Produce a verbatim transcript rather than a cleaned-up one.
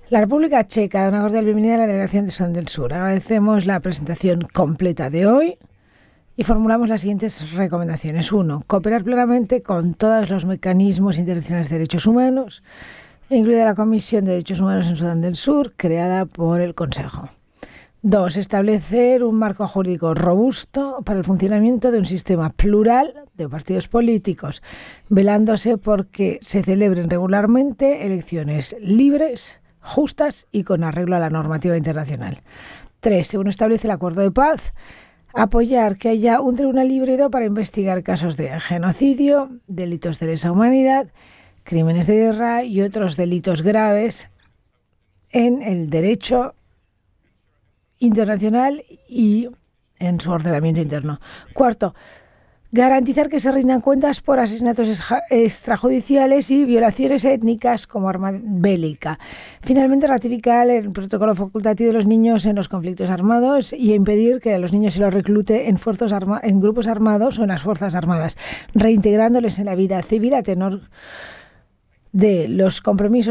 La República Checa da una cordial bienvenida a la delegación de Sudán del Sur. Agradecemos la presentación completa de hoy y formulamos las siguientes recomendaciones. Uno, cooperar plenamente con todos los mecanismos internacionales de derechos humanos, incluida la Comisión de Derechos Humanos en Sudán del Sur, creada por el Consejo. Dos, establecer un marco jurídico robusto para el funcionamiento de un sistema plural de partidos políticos, velándose por que se celebren regularmente elecciones libres, justas y con arreglo a la normativa internacional. Tres, según establece el acuerdo de paz, apoyar que haya un tribunal híbrido para investigar casos de genocidio, delitos de lesa humanidad, crímenes de guerra y otros delitos graves en el derecho internacional y en su ordenamiento interno. Cuarto, garantizar que se rindan cuentas por asesinatos extrajudiciales y violaciones étnicas como arma bélica. Finalmente, ratificar el protocolo facultativo de los niños en los conflictos armados y impedir que a los niños se los reclute en, arma en grupos armados o en las Fuerzas Armadas, reintegrándoles en la vida civil a tenor de los compromisos